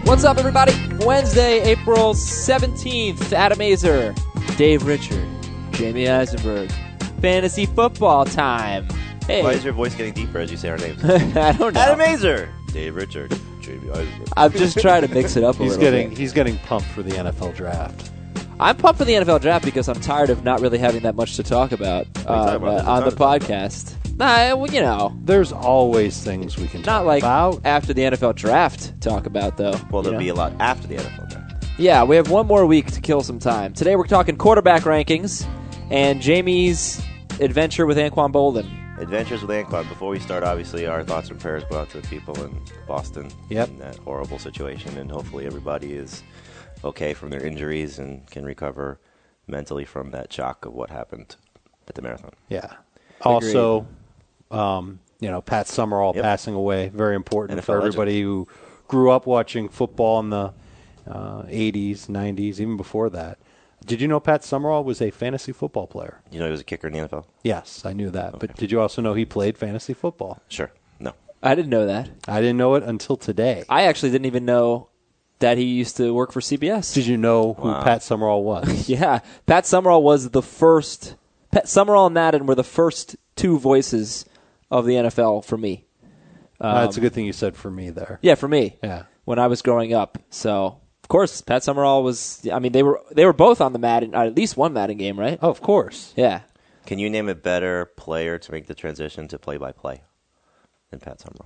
What's up, everybody? Wednesday, April 17th. Adam Azer, Dave Richard, Jamie Eisenberg. Fantasy football time. Hey. Why is your voice getting deeper as you say our names? I don't know. Adam Azer, Dave Richard, Jamie Eisenberg. I'm just trying to mix it up a little bit. He's getting pumped for the NFL draft. I'm pumped for the NFL draft because I'm tired of not really having that much to talk about on the podcast. Nah, well, you know. There's always things we can talk about. Not like after the NFL draft talk about, though. Well, there'll be a lot after the NFL draft. Yeah, we have one more week to kill some time. Today we're talking quarterback rankings and Jamie's adventure with Anquan Boldin. Adventures with Anquan. Before we start, obviously, our thoughts and prayers go out to the people in Boston in that horrible situation, and hopefully everybody is okay from their injuries and can recover mentally from that shock of what happened at the marathon. Yeah. Also, Pat Summerall passing away, very important for everybody who grew up watching football in the 80s, 90s, even before that. Did you know Pat Summerall was a fantasy football player? You know he was a kicker in the NFL? Yes, I knew that. Okay. But did you also know he played fantasy football? Sure. No. I didn't know that. I didn't know it until today. I actually didn't even know that he used to work for CBS. Did you know who Pat Summerall was? Yeah. Pat Summerall was the first. Pat Summerall and Madden were the first two voices of the NFL for me. That's a good thing you said for me there. Yeah, for me. Yeah. When I was growing up. So, of course, Pat Summerall was, I mean, they were both on the Madden, at least one Madden game, right? Oh, of course. Yeah. Can you name a better player to make the transition to play-by-play than Pat Summerall?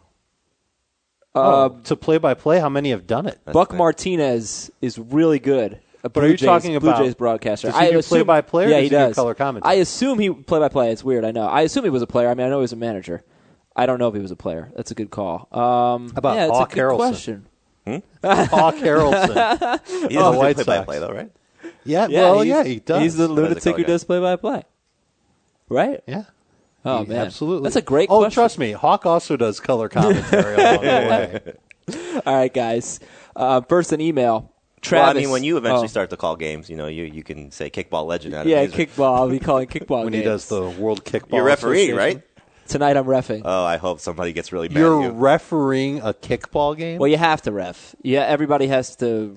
To play-by-play, how many have done it? Buck Martinez is really good. But are you talking about Blue Jays broadcaster? Does he do play-by-play, or yeah, does he do does. Color commentary? I assume he play-by-play. It's weird. I know. I assume he was a player. I mean, I know he was a manager. I don't know if he was a player. That's a good call. How about Hawk Harrelson? Question. Hawk Harrelson. He doesn't do play-by-play, though, right? Yeah, he does. He's the lunatic who does play-by-play. Right? Yeah. Oh, man. Absolutely. That's a great question. Oh, trust me. Hawk also does color commentary along the way. All right, guys. First, an email. Travis. Well, I mean, when you eventually start to call games, you can say kickball legend out of Yeah, kickball. I'll be calling kickball when games. he does the World Kickball You're refereeing, right? Tonight I'm reffing. Oh, I hope somebody gets really mad You're at you. refereeing a kickball game? Well, you have to ref. Yeah, everybody has to.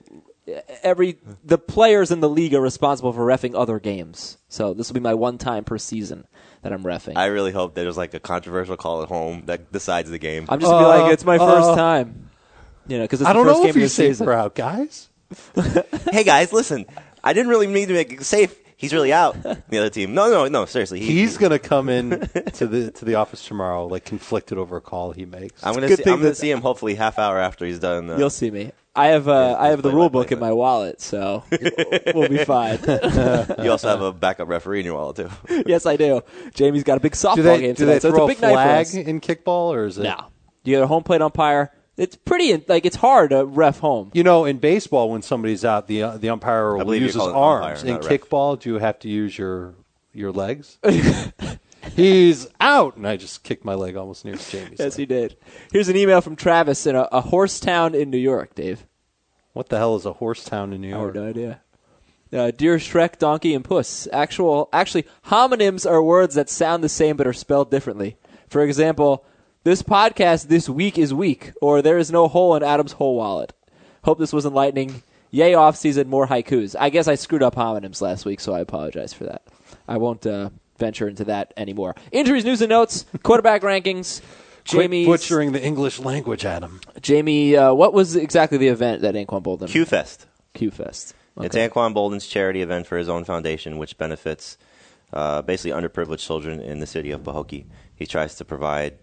The players in the league are responsible for reffing other games. So this will be my one time per season that I'm reffing. I really hope there's like a controversial call at home that decides the game. I'm just going to be like, it's my first time. Because it's I the don't first know game if of you're the season. safer out, guys. Hey, guys, listen. I didn't really mean to make it safe. He's really out. The other team. No, seriously. He's going to come in to the office tomorrow, like conflicted over a call he makes. I'm going to see him hopefully half hour after he's done. You'll see me. I have the rule book in my wallet, so we'll be fine. You also have a backup referee in your wallet too. Yes, I do. Jamie's got a big softball game do they tonight, so throw it's a big night for us. in kickball, or is it? No. You get a home plate umpire. It's pretty it's hard to ref home. In baseball, when somebody's out, the umpire will use his arms. Umpire, in kickball, do you have to use your legs? He's out, and I just kicked my leg almost near Jamie's. Yes, he did. Here's an email from Travis in a horse town in New York, Dave. What the hell is a horse town in New York? I have no idea. Deer, Shrek, donkey, and puss. Actually, homonyms are words that sound the same but are spelled differently. For example, this podcast this week is weak, or there is no hole in Adam's whole wallet. Hope this was enlightening. Yay, off-season, more haikus. I guess I screwed up homonyms last week, so I apologize for that. I won't venture into that anymore. Injuries, news, and notes, quarterback rankings. Quit butchering the English language, Adam. Jamie, what was exactly the event that Anquan Boldin? Q-Fest. Q-Fest. Okay. It's Anquan Boldin's charity event for his own foundation, which benefits basically underprivileged children in the city of Pahokee. He tries to provide,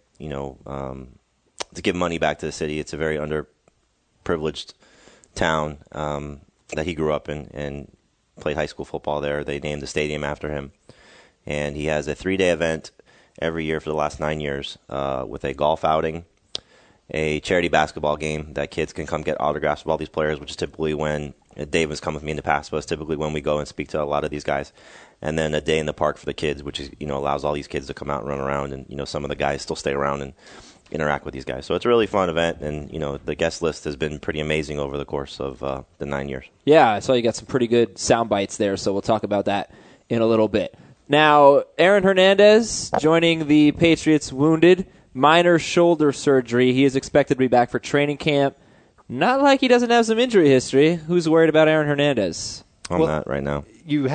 to give money back to the city. It's a very underprivileged town that he grew up in and played high school football there. They named the stadium after him. And he has a 3-day event every year for the last 9 years with a golf outing, a charity basketball game that kids can come get autographs of all these players, which is typically when Dave has come with me in the past, but it's typically when we go and speak to a lot of these guys. And then a day in the park for the kids, which is allows all these kids to come out and run around, and some of the guys still stay around and interact with these guys. So it's a really fun event, and the guest list has been pretty amazing over the course of the 9 years. Yeah, I saw you got some pretty good sound bites there, so we'll talk about that in a little bit. Now, Aaron Hernandez joining the Patriots wounded, minor shoulder surgery. He is expected to be back for training camp. Not like he doesn't have some injury history. Who's worried about Aaron Hernandez? I'm not right now.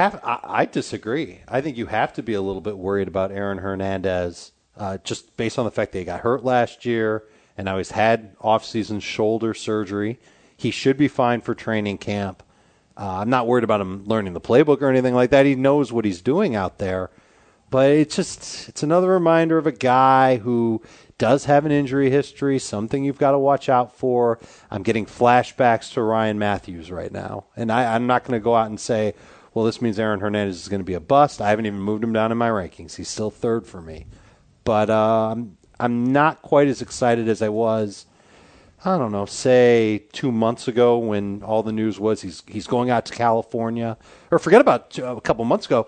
I disagree. I think you have to be a little bit worried about Aaron Hernandez just based on the fact that he got hurt last year and now he's had off-season shoulder surgery. He should be fine for training camp. I'm not worried about him learning the playbook or anything like that. He knows what he's doing out there. But it's another reminder of a guy who does have an injury history, something you've got to watch out for. I'm getting flashbacks to Ryan Matthews right now. And I'm not going to go out and say, well, this means Aaron Hernandez is going to be a bust. I haven't even moved him down in my rankings. He's still third for me. But I'm not quite as excited as I was, I don't know, say 2 months ago when all the news was he's going out to California. Or forget about a couple months ago.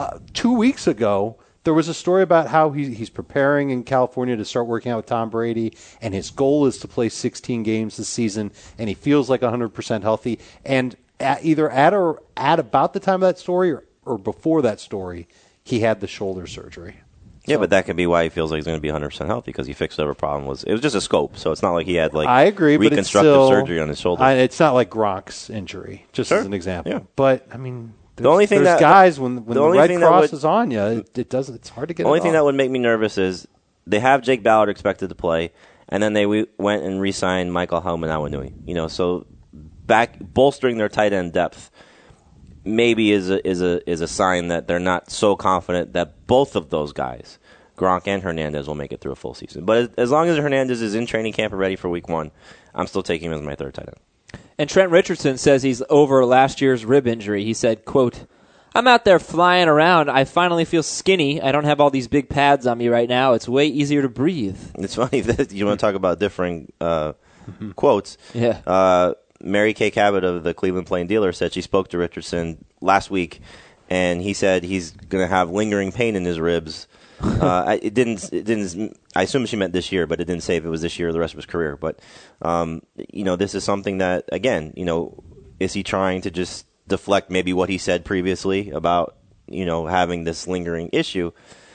2 weeks ago, there was a story about how he's preparing in California to start working out with Tom Brady, and his goal is to play 16 games this season, and he feels like 100% healthy. And either at about the time of that story or before that story, he had the shoulder surgery. Yeah, but that could be why he feels like he's going to be 100% healthy, because he fixed whatever problem was. It was just a scope, so it's not like he had I agree, reconstructive but surgery on his shoulder. It's not like Gronk's injury, just as an example. Yeah. But I mean, there's guys when the red cross is on you, it's hard to get. The only thing off. that would make me nervous is they have Jake Ballard expected to play, and then they went and re-signed Michael Hoomanawanui. So bolstering their tight end depth maybe is a sign that they're not so confident that both of those guys, Gronk and Hernandez, will make it through a full season. But as long as Hernandez is in training camp and ready for week 1, I'm still taking him as my third tight end. And Trent Richardson says he's over last year's rib injury. He said, quote, "I'm out there flying around. I finally feel skinny. I don't have all these big pads on me right now. It's way easier to breathe." It's funny that you want to talk about differing quotes. Yeah. Mary Kay Cabot of the Cleveland Plain Dealer said she spoke to Richardson last week, and he said he's going to have lingering pain in his ribs. It didn't. I assume she meant this year, but it didn't say if it was this year or the rest of his career. But this is something that, again, is he trying to just deflect maybe what he said previously about having this lingering issue,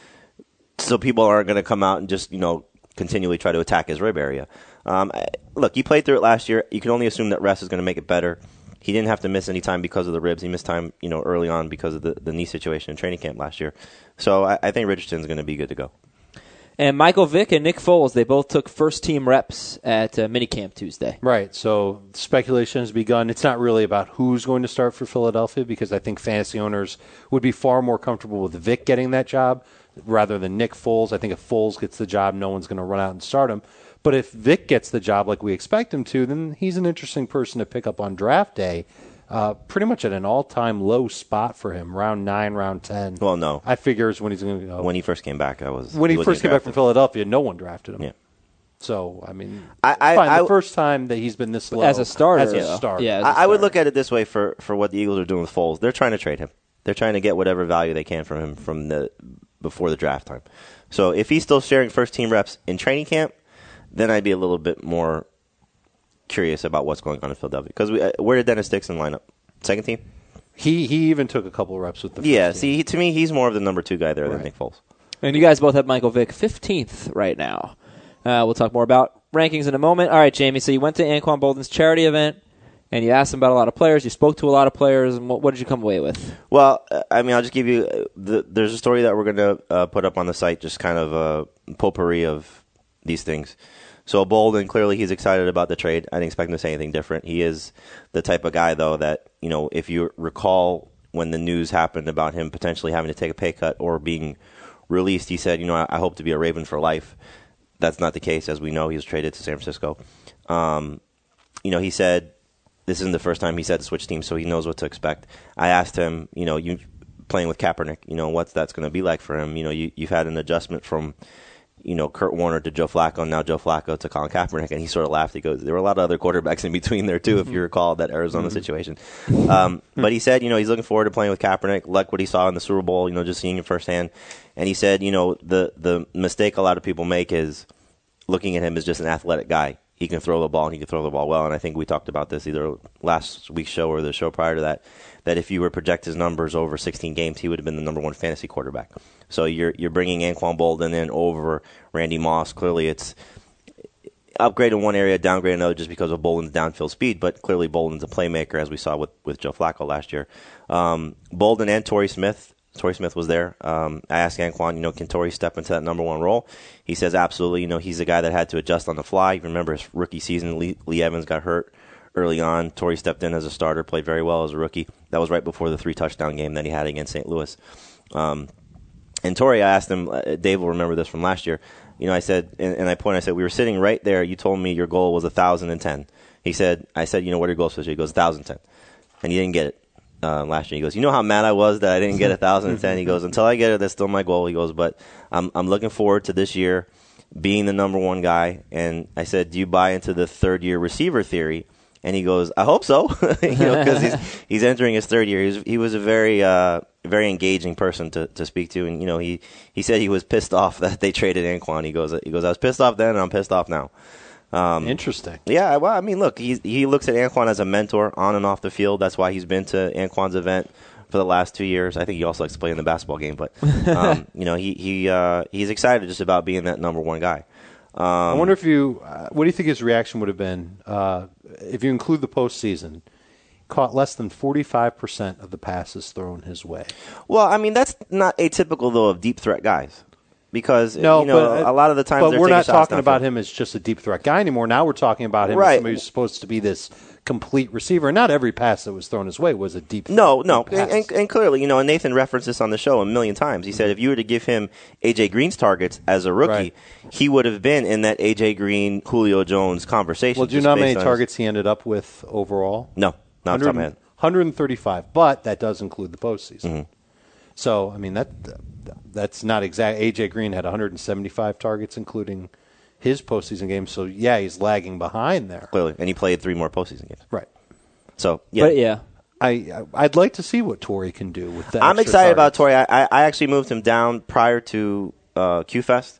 so people aren't going to come out and just continually try to attack his rib area. Look, he played through it last year. You can only assume that rest is going to make it better. He didn't have to miss any time because of the ribs. He missed time, early on because of the knee situation in training camp last year. So I think Richardson's going to be good to go. And Michael Vick and Nick Foles, they both took first-team reps at minicamp Tuesday. Right, so speculation has begun. It's not really about who's going to start for Philadelphia, because I think fantasy owners would be far more comfortable with Vick getting that job rather than Nick Foles. I think if Foles gets the job, no one's going to run out and start him. But if Vick gets the job like we expect him to, then he's an interesting person to pick up on draft day. Pretty much at an all-time low spot for him, round 9, round 10. Well, no. I figure is when he's going to go. When he first came back, When he first came back from Philadelphia, no one drafted him. Yeah. So, I mean, the first time that he's been this low. As a starter. Yeah, I would look at it this way for what the Eagles are doing with Foles. They're trying to trade him. They're trying to get whatever value they can from him before the draft time. So if he's still sharing first-team reps in training camp, then I'd be a little bit more curious about what's going on in Philadelphia. Because where did Dennis Dixon line up? Second team? He even took a couple of reps with the first team. See, to me, he's more of the number 2 guy there than Nick Foles. And you guys both have Michael Vick 15th right now. We'll talk more about rankings in a moment. All right, Jamie, so you went to Anquan Boldin's charity event, and you asked him about a lot of players. You spoke to a lot of players, and what did you come away with? Well, I'll just give you there's a story that we're going to put up on the site, just kind of a potpourri of these things. So Boldin, clearly he's excited about the trade. I didn't expect him to say anything different. He is the type of guy, though, that, if you recall when the news happened about him potentially having to take a pay cut or being released, he said, I hope to be a Raven for life. That's not the case. As we know, he was traded to San Francisco. He said this isn't the first time he said to switch teams, so he knows what to expect. I asked him, you playing with Kaepernick, what's that's going to be like for him? You've had an adjustment from Kurt Warner to Joe Flacco, and now Joe Flacco to Colin Kaepernick, and he sort of laughed. He goes, there were a lot of other quarterbacks in between there, too, if you recall that Arizona situation. But he said, he's looking forward to playing with Kaepernick, like what he saw in the Super Bowl, just seeing it firsthand. And he said, the mistake a lot of people make is looking at him as just an athletic guy. He can throw the ball, and he can throw the ball well. And I think we talked about this either last week's show or the show prior to that if you were to project his numbers over 16 games, he would have been the number 1 fantasy quarterback. So you're bringing Anquan Boldin in over Randy Moss. Clearly, upgrade in one area, downgrade in another just because of Bolden's downfield speed, but clearly Bolden's a playmaker, as we saw with Joe Flacco last year. Bolden and Torrey Smith. Torrey Smith was there. I asked Anquan, can Torrey step into that number one role? He says absolutely. He's the guy that had to adjust on the fly. You remember his rookie season, Lee Evans got hurt early on. Torrey stepped in as a starter, played very well as a rookie. That was right before the 3-touchdown game that he had against St. Louis. And Torrey, I asked him, Dave will remember this from last year. I said, and I said, we were sitting right there. You told me your goal was 1,010. I said, what are your goals for this year? He goes, 1,010. And he didn't get it. Last year, he goes, how mad I was that I didn't get 1,010. He goes, until I get it, that's still my goal. He goes, but I'm looking forward to this year being the number one guy. And I said, do you buy into the third year receiver theory? And he goes, I hope so, because he's entering his third year. He was a very engaging person to speak to, and he said he was pissed off that they traded Anquan. He goes, I was pissed off then, and I'm pissed off now. Interesting. Yeah, well, look, he looks at Anquan as a mentor on and off the field. That's why he's been to Anquan's event for the last 2 years. I think he also likes to play in the basketball game, but he's excited just about being that number one guy. I wonder if what do you think his reaction would have been if you include the postseason? Caught less than 45% of the passes thrown his way. Well, that's not atypical though of deep threat guys. Because a lot of the times, but we're not talking about him as just a deep threat guy anymore. Now we're talking about him as somebody who's supposed to be this complete receiver. Not every pass that was thrown his way was a deep threat. No, and clearly, and Nathan referenced this on the show a million times. He said if you were to give him A.J. Green's targets as a rookie, he would have been in that A.J. Green, Julio Jones conversation. Well, do you know how many targets he ended up with overall? No, not off the top of my head. 135, but that does include the postseason. Mm-hmm. So, that's not exact. A.J. Green had 175 targets, including his postseason game. So, yeah, he's lagging behind there. Clearly. And he played 3 more postseason games. Right. So, yeah. But, yeah. I'd like to see what Torrey can do with that. I'm excited about Torrey. I actually moved him down prior to QFest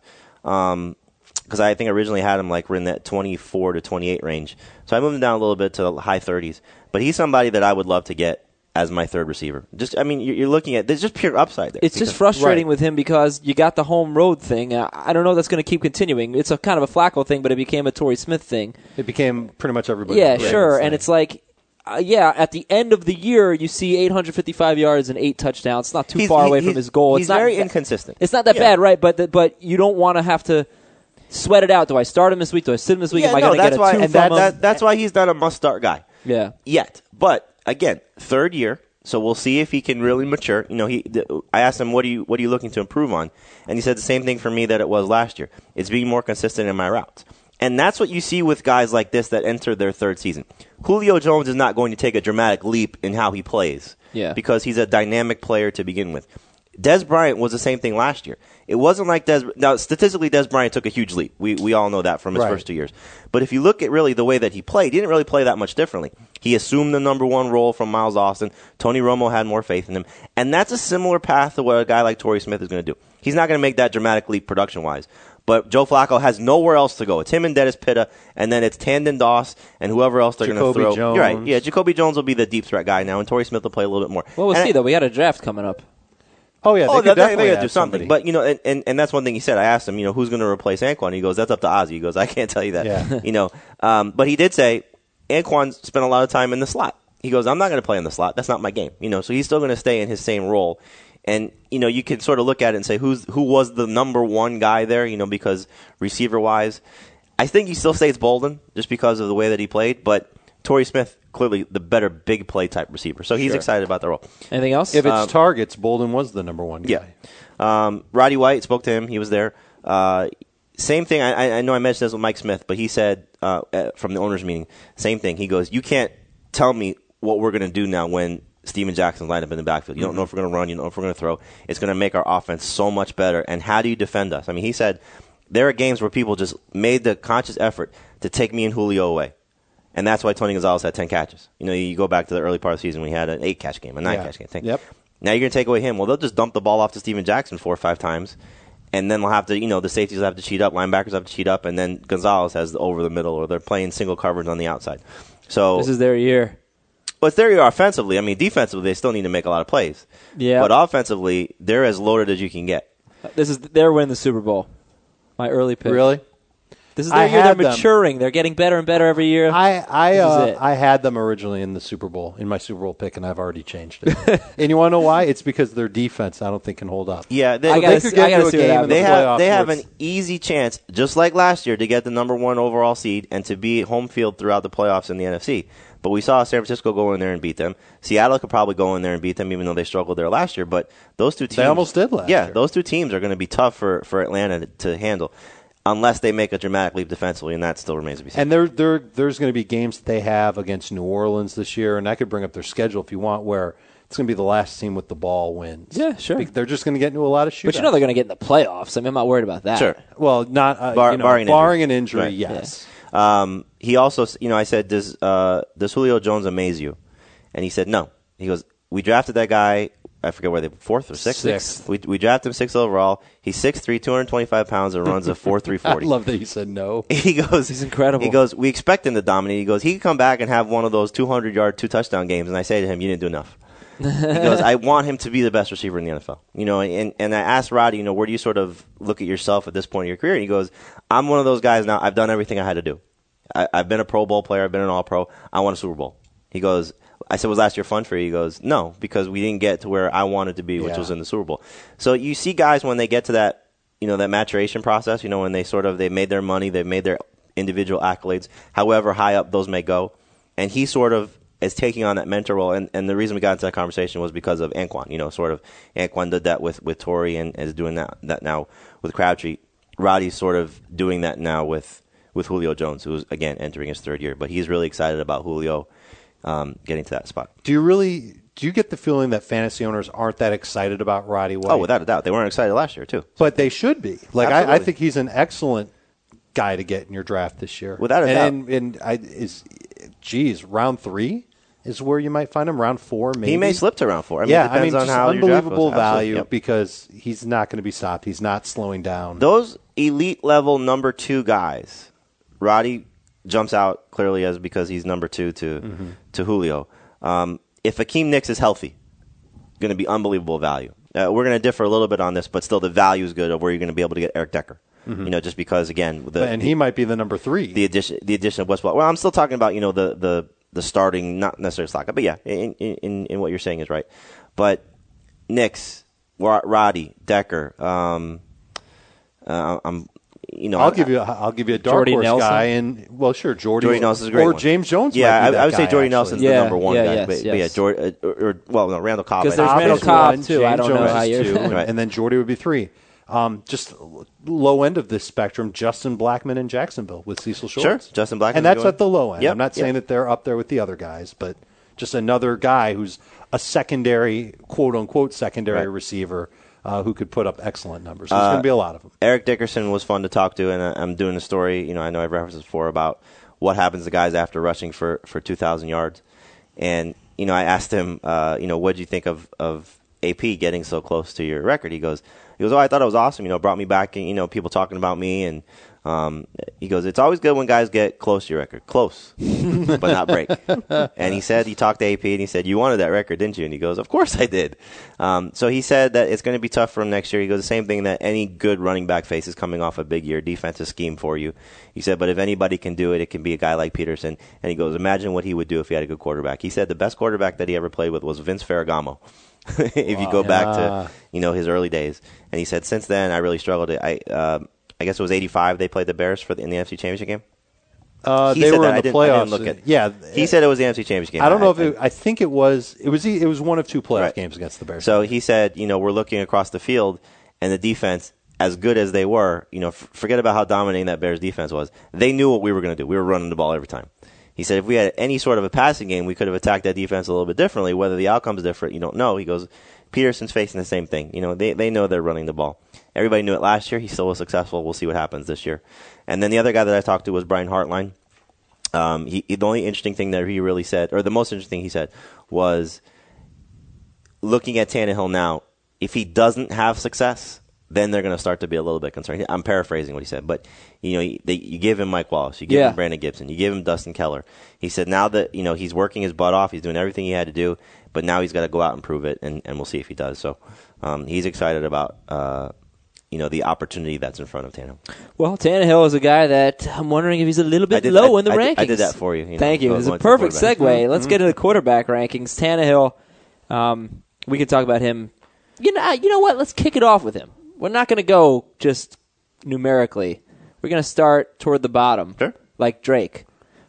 because I think I originally had him in that 24 to 28 range. So I moved him down a little bit to the high 30s. But he's somebody that I would love to get as my third receiver. You're looking at, there's just pure upside there. It's just frustrating with him because you got the home road thing. I don't know if that's going to keep continuing. It's a kind of a Flacco thing, but it became a Torrey Smith thing. It became pretty much everybody. Yeah, sure. And it's like, at the end of the year, you see 855 yards and 8 touchdowns. It's not too far away from his goal. He's very inconsistent. It's not that bad, right? But you don't want to have to sweat it out. Do I start him this week? Do I sit him this week? Am I going to get a 2 from him? That's why he's not a must-start guy. Yeah. Yet. But again, third year, so we'll see if he can really mature. I asked him, what are you looking to improve on? And he said the same thing for me that it was last year. It's being more consistent in my routes. And that's what you see with guys like this that enter their third season. Julio Jones is not going to take a dramatic leap in how he plays because he's a dynamic player to begin with. Dez Bryant was the same thing last year. It wasn't like now statistically Dez Bryant took a huge leap. We all know that from his first 2 years. But if you look at really the way that he played, he didn't really play that much differently. He assumed the number one role from Miles Austin. Tony Romo had more faith in him. And that's a similar path to what a guy like Torrey Smith is going to do. He's not going to make that dramatic leap production-wise. But Joe Flacco has nowhere else to go. It's him and Dennis Pitta, and then it's Tandon Doss and whoever else they're going to throw. Jones. You're right. Yeah, Jacoby Jones will be the deep threat guy now, and Torrey Smith will play a little bit more. Well, we'll see, though. We got a draft coming up. Oh, yeah. They got to do something. But, and that's one thing he said. I asked him, who's going to replace Anquan? He goes, that's up to Ozzie. He goes, I can't tell you that. Yeah. But he did say Anquan spent a lot of time in the slot. He goes, I'm not going to play in the slot. That's not my game. So he's still going to stay in his same role. And, you can sort of look at it and say, who was the number one guy there, because receiver-wise, I think he still stays Bolden just because of the way that he played. But Torrey Smith, clearly the better big play type receiver. So he's excited about the role. Anything else? If it's targets, Bolden was the number one guy. Yeah. Roddy White, spoke to him. He was there. Same thing. I know I mentioned this with Mike Smith, but he said from the owners' meeting, same thing. He goes, you can't tell me what we're going to do now when Steven Jackson's lined up in the backfield. You don't know if we're going to run. You don't know if we're going to throw. It's going to make our offense so much better. And how do you defend us? He said there are games where people just made the conscious effort to take me and Julio away. And that's why Tony Gonzalez had 10 catches. You go back to the early part of the season when he had an 8-catch game, a 9-catch game. Yep. Now you're going to take away him. Well, they'll just dump the ball off to Steven Jackson 4 or 5 times. And then they'll have to, the safeties will have to cheat up, linebackers have to cheat up, and then Gonzalez has the over the middle, or they're playing single coverage on the outside. So this is their year. Well, it's their year offensively. Defensively, they still need to make a lot of plays. Yeah. But offensively, they're as loaded as you can get. They're winning the Super Bowl. My early pick. Really? This is their year. They're maturing. They're getting better and better every year. I had them originally in the Super Bowl, in my Super Bowl pick, and I've already changed it. And you want to know why? It's because their defense, I don't think, can hold up. Yeah, they could get to a game in the playoffs. They have an easy chance, just like last year, to get the number 1 overall seed and to be home field throughout the playoffs in the NFC. But we saw San Francisco go in there and beat them. Seattle could probably go in there and beat them, even though they struggled there last year. But those two teams, they almost did last year. Yeah, those two teams are going to be tough for Atlanta to handle, unless they make a dramatic leap defensively, and that still remains to be seen. And there's going to be games that they have against New Orleans this year, and I could bring up their schedule if you want, where it's going to be the last team with the ball wins. Yeah, sure. They're just going to get into a lot of shootouts. But you know they're going to get in the playoffs. I mean, I'm not worried about that. Sure. Well, not barring an injury, right. Yes. Yeah. He also, I said, does Julio Jones amaze you? And he said, no. He goes, we drafted that guy, I forget where they, 4th or 6th? Sixth. We drafted him 6th overall. He's 6'3", 225 pounds, and runs a 4.3 40. I love that you said no. He goes, he's incredible. He goes, we expect him to dominate. He goes, he could come back and have one of those 200-yard, 2-touchdown games. And I say to him, you didn't do enough. He goes, I want him to be the best receiver in the NFL. And I asked Roddy, where do you sort of look at yourself at this point in your career? And he goes, I'm one of those guys now. I've done everything I had to do. I've been a Pro Bowl player. I've been an All-Pro. I won a Super Bowl. He goes, I said, was last year fun for you? He goes, no, because we didn't get to where I wanted to be, which was in the Super Bowl. So you see guys when they get to that, that maturation process, when they made their money, they've made their individual accolades, however high up those may go. And he sort of is taking on that mentor role. And the reason we got into that conversation was because of Anquan. Anquan did that with Torrey and is doing that now with Crabtree. Roddy's sort of doing that now with Julio Jones, who's, again, entering his 3rd year. But he's really excited about Julio getting to that spot. Do you get the feeling that fantasy owners aren't that excited about Roddy White? Oh, without a doubt. They weren't excited last year, too. But they should be. I think he's an excellent guy to get in your draft this year. Without a doubt. And round 3 is where you might find him. Round 4, maybe. He may slip to round 4. It depends on how unbelievable value because he's not going to be stopped. He's not slowing down. Those elite level number 2 guys, Roddy jumps out clearly as because he's number 2 to Julio. If Akeem Nicks is healthy, going to be unbelievable value. We're going to differ a little bit on this, but still the value is good of where you're going to be able to get Eric Decker. Just because, again, he might be the number 3. The addition of Wes Welker. Well, I'm still talking about the starting, not necessarily slot, but yeah, in what you're saying is right. But Nicks, Roddy, Decker, I'll give you a dark Jordy horse Nelson. guy, and Jordy Nelson's a great or one. James Jones. Yeah, might be I would that say guy, Jordy actually. Nelson's the number 1 guy. Yes. Randall Cobb. Because there's Cobb Randall is Cobb one, too. James I don't know Jones how is you're 2, and then Jordy would be 3. Just low end of this spectrum, Justin Blackmon in Jacksonville with Cecil Shorts. Sure, Justin Blackmon. And that's at the low end. Yep, I'm not saying that they're up there with the other guys, but just another guy who's a secondary, quote-unquote secondary receiver who could put up excellent numbers. There's going to be a lot of them. Eric Dickerson was fun to talk to, and I'm doing a story, I know I've referenced this before, about what happens to guys after rushing for 2,000 yards. And, I asked him, what did you think of AP getting so close to your record? He goes, oh, I thought it was awesome. It brought me back, and, people talking about me. And he goes, it's always good when guys get close to your record. Close, but not break. And he said, he talked to AP, and he said, you wanted that record, didn't you? And he goes, of course I did. So he said that it's going to be tough for him next year. He goes, the same thing that any good running back faces coming off a big year, defensive scheme for you. He said, but if anybody can do it, it can be a guy like Peterson. And he goes, imagine what he would do if he had a good quarterback. He said the best quarterback that he ever played with was Vince Ferragamo. If you go back to his early days, and he said since then I really struggled. I guess it was '85 they played the Bears in the NFC Championship game. They were in the playoffs. He said it was the NFC Championship game. I don't know I think it was one of 2 playoff games against the Bears. So he said, we're looking across the field, and the defense, as good as they were, forget about how dominating that Bears defense was. They knew what we were going to do. We were running the ball every time. He said if we had any sort of a passing game, we could have attacked that defense a little bit differently. Whether the outcome's different, you don't know. He goes, Peterson's facing the same thing. They know they're running the ball. Everybody knew it last year. He still was successful. We'll see what happens this year. And then the other guy that I talked to was Brian Hartline. The only interesting thing that he really said, or the most interesting thing he said, was looking at Tannehill now, if he doesn't have success, then they're going to start to be a little bit concerned. I'm paraphrasing what he said, but you give him Mike Wallace, you give him Brandon Gibson, you give him Dustin Keller. He said now that he's working his butt off, he's doing everything he had to do, but now he's got to go out and prove it, and we'll see if he does. So he's excited about the opportunity that's in front of Tannehill. Well, Tannehill is a guy that I'm wondering if he's a little bit low in the rankings. I did that for you. Thank you. It's a perfect segue. Let's get to the quarterback rankings. Tannehill, we could talk about him. You know what? Let's kick it off with him. We're not going to go just numerically. We're going to start toward the bottom, sure, like Drake.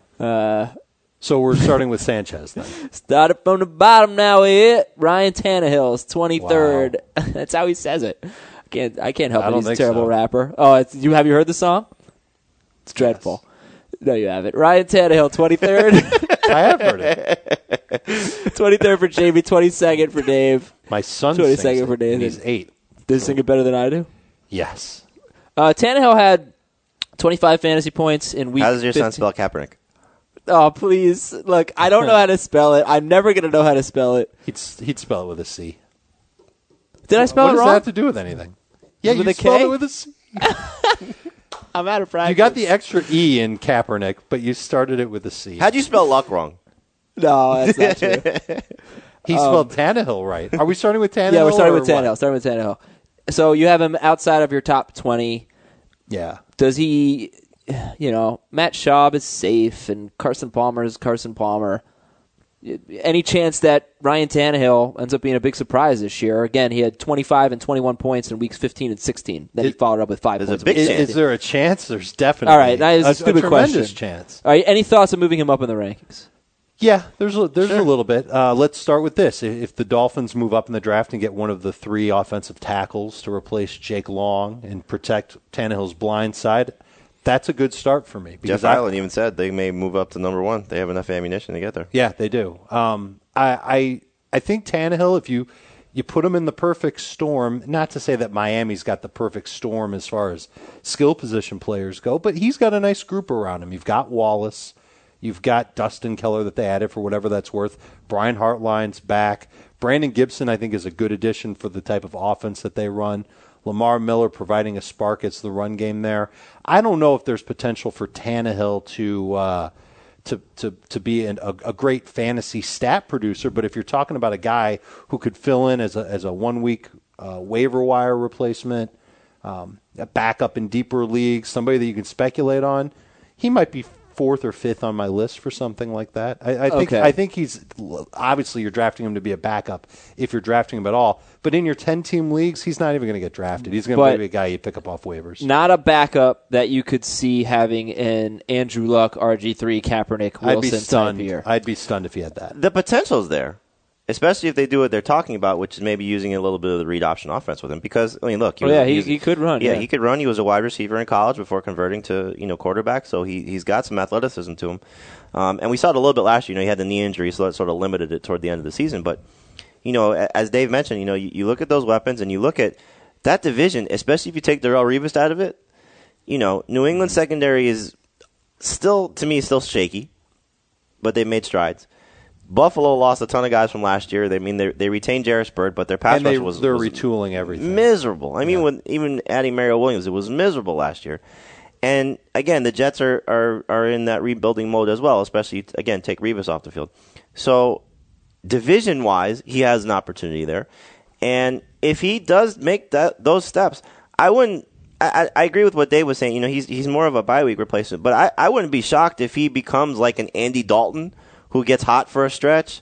So we're starting with Sanchez then. Started from the bottom now. Ryan Tannehill is 23rd. Wow. That's how he says it. I can't help it. He's a terrible rapper. Oh, have you heard the song? It's dreadful. Yes. No, you haven't. Ryan Tannehill, 23rd. I have heard it. 23rd for Jamie, 22nd for Dave. My son 22nd for Dave. He's 8. Does he sing it better than I do? Yes. Tannehill had 25 fantasy points in week 15. How does your son spell Kaepernick? Oh, please. Look, I don't know how to spell it. I'm never going to know how to spell it. He'd spell it with a C. Did I spell it wrong? What does that have to do with anything? Yeah, you spelled it with a C. I'm out of practice. You got the extra E in Kaepernick, but you started it with a C. How'd you spell luck wrong? No, that's not true. He spelled Tannehill right. Are we starting with Tannehill? Yeah, we're starting with Tannehill. So you have him outside of your top 20. Yeah. Does he, Matt Schaub is safe and Carson Palmer is Carson Palmer. Any chance that Ryan Tannehill ends up being a big surprise this year? Again, he had 25 and 21 points in weeks 15 and 16. Then he followed up with 5 points. Is there a chance? There's definitely all right, that is a stupid tremendous question. Chance. All right, any thoughts of moving him up in the rankings? Yeah, there's a little bit. Let's start with this. If the Dolphins move up in the draft and get one of the 3 offensive tackles to replace Jake Long and protect Tannehill's blind side, that's a good start for me. Jeff Island even said they may move up to number 1. They have enough ammunition to get there. Yeah, they do. I think Tannehill, if you put him in the perfect storm, not to say that Miami's got the perfect storm as far as skill position players go, but he's got a nice group around him. You've got Wallace. You've got Dustin Keller that they added for whatever that's worth. Brian Hartline's back. Brandon Gibson, I think, is a good addition for the type of offense that they run. Lamar Miller providing a spark as the run game there. I don't know if there's potential for Tannehill to be a great fantasy stat producer, but if you're talking about a guy who could fill in as a 1 week waiver wire replacement, a backup in deeper leagues, somebody that you can speculate on, he might be 4th or 5th on my list for something like that. I think he's obviously you're drafting him to be a backup if you're drafting him at all. But in your 10-team leagues, he's not even going to get drafted. He's going to be a guy you pick up off waivers. Not a backup that you could see having an Andrew Luck, RG3, Kaepernick, Wilson type year. I'd be stunned if he had that. The potential's there, especially if they do what they're talking about, which is maybe using a little bit of the read option offense with him. Because look, he could run. Yeah, he could run. He was a wide receiver in college before converting to quarterback, so he's got some athleticism to him. And we saw it a little bit last year. He had the knee injury, so that sort of limited it toward the end of the season. But as Dave mentioned, you look at those weapons and you look at that division, especially if you take Darrelle Revis out of it. New England secondary is still shaky, but they've made strides. Buffalo lost a ton of guys from last year. They retained Jarris Byrd, but their pass rush was retooling everything. Miserable. When even adding Mario Williams, it was miserable last year. And again, the Jets are in that rebuilding mode as well, especially again take Revis off the field. So division wise, he has an opportunity there. And if he does make those steps, I agree with what Dave was saying. He's more of a bye week replacement, but I wouldn't be shocked if he becomes like an Andy Dalton who gets hot for a stretch.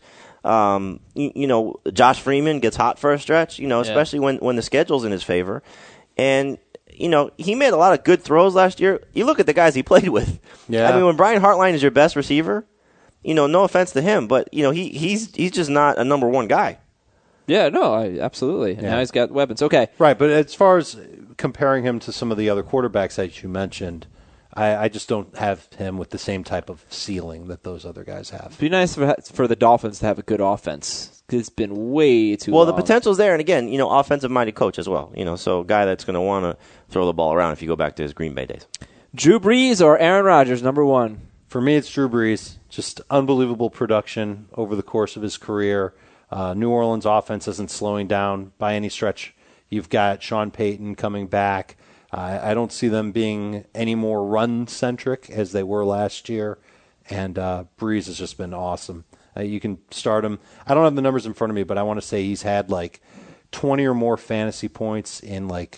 Josh Freeman gets hot for a stretch, especially when the schedule's in his favor. And, he made a lot of good throws last year. You look at the guys he played with. Yeah. When Brian Hartline is your best receiver, no offense to him, but, he's just not a number 1 guy. Yeah, no, absolutely. Yeah. Now he's got weapons. Okay. Right, but as far as comparing him to some of the other quarterbacks that you mentioned, I just don't have him with the same type of ceiling that those other guys have. It'd be nice for the Dolphins to have a good offense because it's been way too long. Well, the potential's there, and again, offensive-minded coach as well. So a guy that's going to want to throw the ball around if you go back to his Green Bay days. Drew Brees or Aaron Rodgers, number 1? For me, it's Drew Brees. Just unbelievable production over the course of his career. New Orleans offense isn't slowing down by any stretch. You've got Sean Payton coming back. I don't see them being any more run-centric as they were last year, and Brees has just been awesome. You can start him. I don't have the numbers in front of me, but I want to say he's had like 20 or more fantasy points in like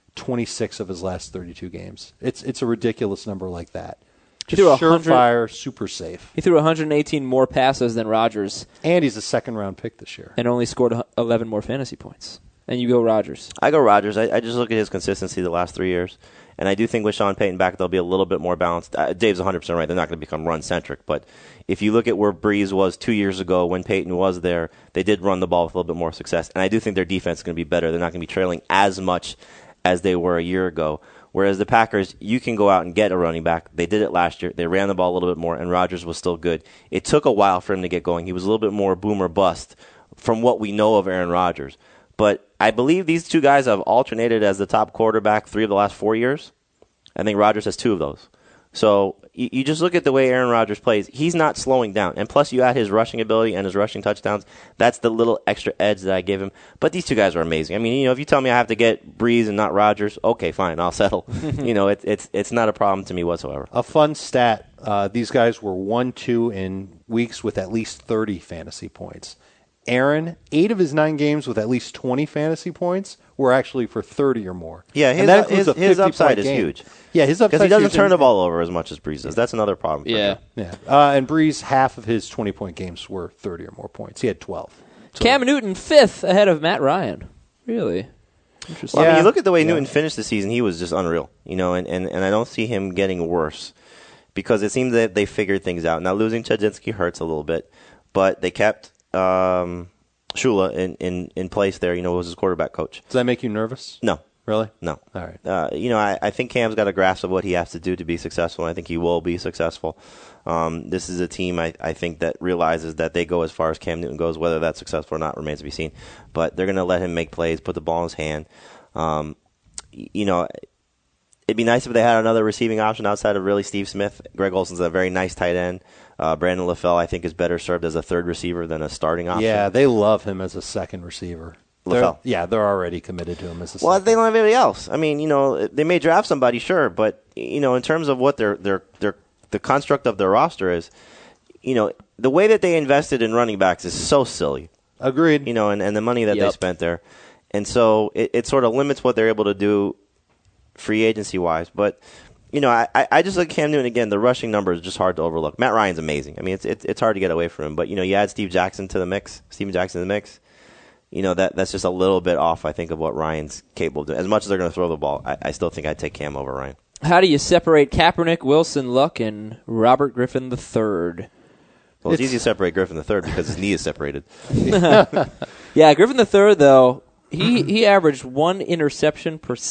26 of his last 32 games. It's a ridiculous number like that. He Just threw surefire, super safe. He threw 118 more passes than Rodgers. And he's a second-round pick this year. And only scored 11 more fantasy points. And you go Rodgers. I go Rodgers. I just look at his consistency the last 3 years. And I do think with Sean Payton back, they'll be a little bit more balanced. Dave's 100% right. They're not going to become run-centric. But if you look at where Breeze was 2 years ago when Payton was there, they did run the ball with a little bit more success. And I do think their defense is going to be better. They're not going to be trailing as much as they were a year ago. Whereas the Packers, you can go out and get a running back. They did it last year. They ran the ball a little bit more, and Rodgers was still good. It took a while for him to get going. He was a little bit more boom or bust from what we know of Aaron Rodgers. But I believe these two guys have alternated as the top quarterback 3 of the last 4 years. I think Rodgers has 2 of those. So you just look at the way Aaron Rodgers plays. He's not slowing down. And plus you add his rushing ability and his rushing touchdowns. That's the little extra edge that I give him. But these two guys are amazing. I mean, if you tell me I have to get Breeze and not Rodgers, okay, fine, I'll settle. It's not a problem to me whatsoever. A fun stat, these guys were 1-2 in weeks with at least 30 fantasy points. Aaron, 8 of his 9 games with at least 20 fantasy points were actually for 30 or more. Yeah, his upside is huge. Yeah, his upside because he doesn't turn the ball over as much as Breeze does. That's another problem. Yeah. And Breeze, half of his 20-point games were 30 or more points. He had 12. So Cam Newton 5th ahead of Matt Ryan. Really interesting. Well, I mean, you look at the way Newton finished the season; he was just unreal. And I don't see him getting worse because it seems that they figured things out. Now losing Chudzinski hurts a little bit, but they kept Shula in place there. Was his quarterback coach. Does that make you nervous? No. Really? No. All right. I think Cam's got a grasp of what he has to do to be successful, and I think he will be successful. This is a team, I think, that realizes that they go as far as Cam Newton goes. Whether that's successful or not remains to be seen. But they're going to let him make plays, put the ball in his hand. It'd be nice if they had another receiving option outside of really Steve Smith. Greg Olson's a very nice tight end. Brandon LaFell, I think, is better served as a third receiver than a starting option. Yeah, they love him as a second receiver. LaFell. They're already committed to him as a second. Well, they don't have anybody else. I mean, they may draft somebody, sure, but in terms of what the construct of their roster is, the way that they invested in running backs is so silly. Agreed. And the money that they spent there, and so it sort of limits what they're able to do free agency wise. But I just look at Cam Newton again. The rushing number is just hard to overlook. Matt Ryan's amazing. I mean, it's hard to get away from him. But you add Steven Jackson to the mix. That's just a little bit off, I think, of what Ryan's capable of doing. As much as they're going to throw the ball, I still think I'd take Cam over Ryan. How do you separate Kaepernick, Wilson, Luck, and Robert Griffin III? Well, it's easy to separate Griffin III because his knee is separated. Yeah, Griffin III, though, he averaged 1 interception per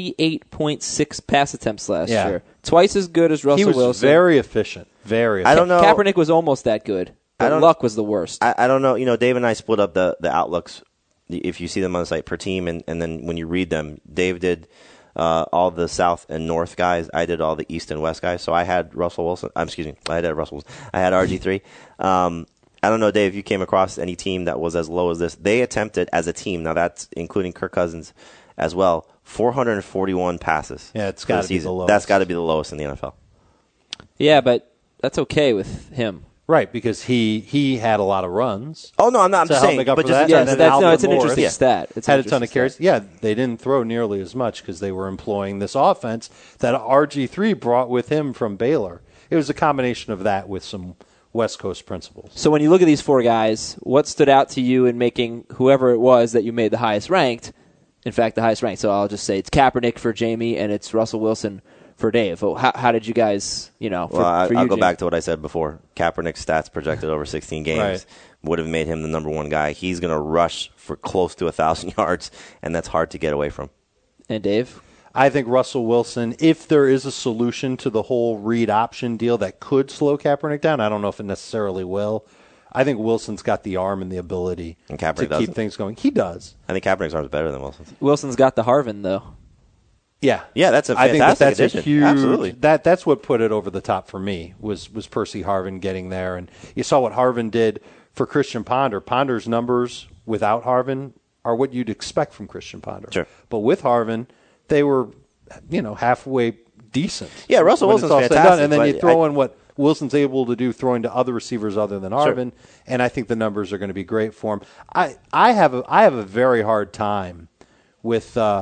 78.6 pass attempts last year. Twice as good as Russell Wilson. He was very efficient. Very efficient. I don't know. Kaepernick was almost that good. But Luck was the worst. I don't know. Dave and I split up the outlooks, if you see them on the site, per team, and then when you read them, Dave did all the South and North guys. I did all the East and West guys. So I had Russell Wilson. I had Russell Wilson. I had RG3. I don't know, Dave, if you came across any team that was as low as this. They attempted as a team, now that's including Kirk Cousins as well, 441 passes. Yeah, it's got to be the lowest. That's got to be the lowest in the NFL. Yeah, but that's okay with him. Right, because he had a lot of runs. Oh, no, I'm not saying. But it's an interesting stat. It's had a ton of carries. Yeah, they didn't throw nearly as much because they were employing this offense that RG3 brought with him from Baylor. It was a combination of that with some West Coast principles. So when you look at these 4 guys, what stood out to you in making whoever it was that you made the highest ranked, in fact, the highest ranked? So I'll just say it's Kaepernick for Jamie and it's Russell Wilson for Dave. How did you guys, I'll go back to what I said before. Kaepernick's stats projected over 16 games would have made him the number 1 guy. He's going to rush for close to 1,000 yards, and that's hard to get away from. And Dave? I think Russell Wilson, if there is a solution to the whole read option deal that could slow Kaepernick down, I don't know if it necessarily will. I think Wilson's got the arm and the ability to keep things going. He does. I think Kaepernick's arm is better than Wilson's. Wilson's got the Harvin, though. Yeah, that's a fantastic I think that's addition. A huge. Absolutely, that's what put it over the top for me was Percy Harvin getting there, and you saw what Harvin did for Christian Ponder. Ponder's numbers without Harvin are what you'd expect from Christian Ponder. Sure, but with Harvin, they were, halfway decent. Yeah, Russell Wilson's fantastic, and then you throw in what Wilson's able to do throwing to other receivers other than Harvin, and I think the numbers are going to be great for him. I have a very hard time with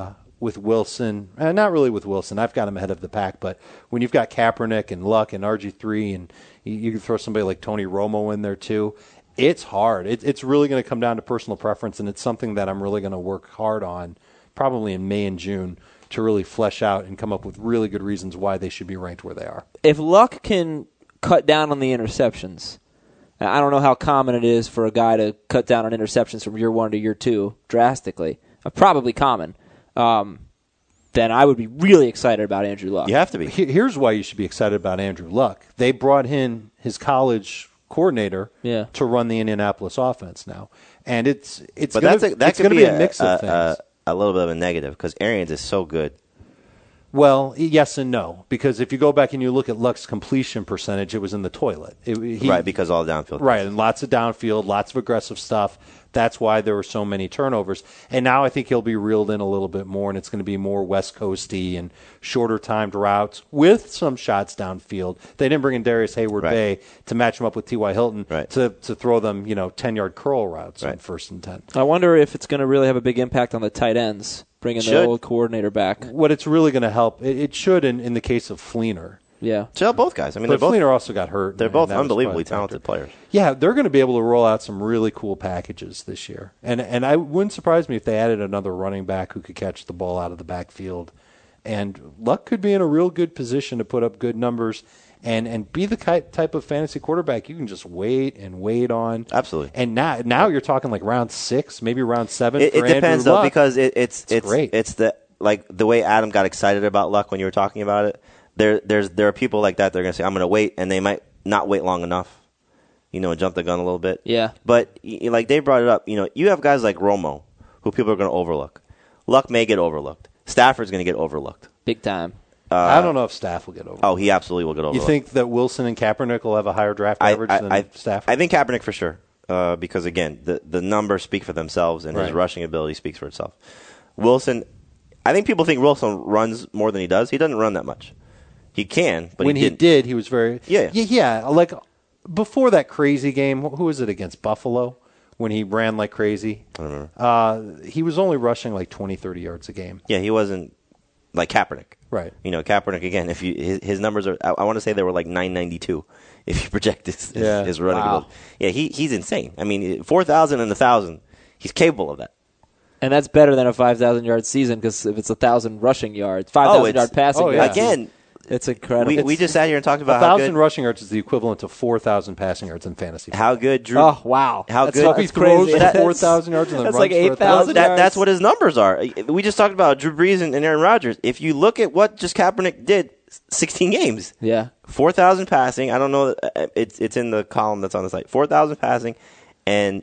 with Wilson. Not really with Wilson. I've got him ahead of the pack. But when you've got Kaepernick and Luck and RG3, and you can throw somebody like Tony Romo in there too, it's hard. It's really going to come down to personal preference, and it's something that I'm really going to work hard on probably in May and June to really flesh out and come up with really good reasons why they should be ranked where they are. If Luck can cut down on the interceptions, I don't know how common it is for a guy to cut down on interceptions from year 1 to year 2 drastically. Probably common. Then I would be really excited about Andrew Luck. You have to be. Here's why you should be excited about Andrew Luck. They brought in his college coordinator to run the Indianapolis offense now. And it's going to be a mix of things. A little bit of a negative because Arians is so good. Well, yes and no, because if you go back and you look at Luck's completion percentage, it was in the toilet. Right, because all downfield. Right, and lots of downfield, lots of aggressive stuff. That's why there were so many turnovers. And now I think he'll be reeled in a little bit more, and it's going to be more West Coasty and shorter timed routes with some shots downfield. They didn't bring in Darius Hayward-Bay to match him up with T.Y. Hilton to throw them 10-yard curl routes on 1st and 10. I wonder if it's going to really have a big impact on the tight ends, bringing the old coordinator back. What it's really going to help, it should in the case of Fleener. Yeah. So both guys. I mean, but Fleener also got hurt. They're both unbelievably talented players. Yeah, they're going to be able to roll out some really cool packages this year. And I wouldn't surprise me if they added another running back who could catch the ball out of the backfield. And Luck could be in a real good position to put up good numbers and be the type of fantasy quarterback you can just wait and wait on. Absolutely. And now you're talking like round 6, maybe round 7 It depends, though, because it's great. It's the way Adam got excited about Luck when you were talking about it. There are people like that. They're going to say, I'm going to wait, and they might not wait long enough, and jump the gun a little bit. Yeah. But like they brought it up, you have guys like Romo, who people are going to overlook. Luck may get overlooked. Stafford's going to get overlooked. Big time. I don't know if Staff will get overlooked. Oh, he absolutely will get overlooked. You think that Wilson and Kaepernick will have a higher draft average than Stafford? I think Kaepernick for sure, because, again, the numbers speak for themselves, and his rushing ability speaks for itself. Wilson, I think people think Wilson runs more than he does. He doesn't run that much. He can, but when he didn't. He was very yeah. Like before that crazy game, who was it against Buffalo when he ran like crazy? I don't remember. He was only rushing like 20, 30 yards a game. Yeah, he wasn't like Kaepernick. Right. Kaepernick again. If his numbers are, I want to say they were like 992. If you project his running ability, he's insane. I mean, 4,000 and 1,000, he's capable of that. And that's better than a 5,000-yard season because if it's 1,000 rushing yards, 5,000-yard passing yards. Again. It's incredible. We just sat here and talked about 1,000 rushing yards is the equivalent to 4,000 passing yards in fantasy. How good Drew? Oh wow! How that's good he throws 4,000 yards and then that's runs like 8,000 yards. That's what his numbers are. We just talked about Drew Brees and Aaron Rodgers. If you look at what just Kaepernick did, 16 games. Yeah. 4,000 passing. I don't know. It's in the column that's on the site. 4,000 passing and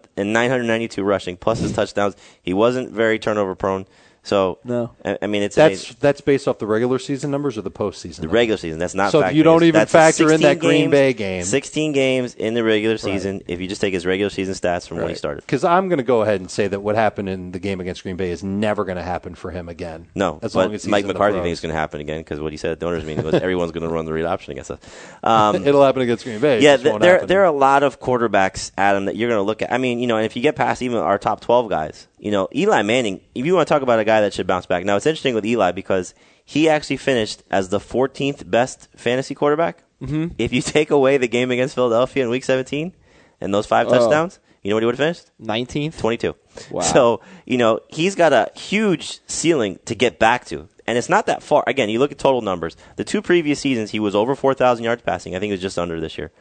992 rushing plus his touchdowns. He wasn't very turnover prone. So no, I mean that's based off the regular season numbers or the postseason. The regular season. That's not. So if you don't even factor in that Green Bay game, 16 games in the regular season. If you just take his regular season stats from when he started. Because I'm going to go ahead and say that what happened in the game against Green Bay is never going to happen for him again. No, as long as he's Mike in the McCarthy pros. thinks it's going to happen again because what he said at the owners' meeting was everyone's going to run the read option against us. It'll happen against Green Bay. Yeah, there are a lot of quarterbacks, Adam, that you're going to look at. I mean, and if you get past even our top 12 guys. Eli Manning, if you want to talk about a guy that should bounce back. Now, it's interesting with Eli because he actually finished as the 14th best fantasy quarterback. Mm-hmm. If you take away the game against Philadelphia in Week 17 and those 5 touchdowns, you know what he would have finished? 19th? 22. Wow. So, he's got a huge ceiling to get back to. And it's not that far. Again, you look at total numbers. The 2 previous seasons, he was over 4,000 yards passing. I think it was just under this year.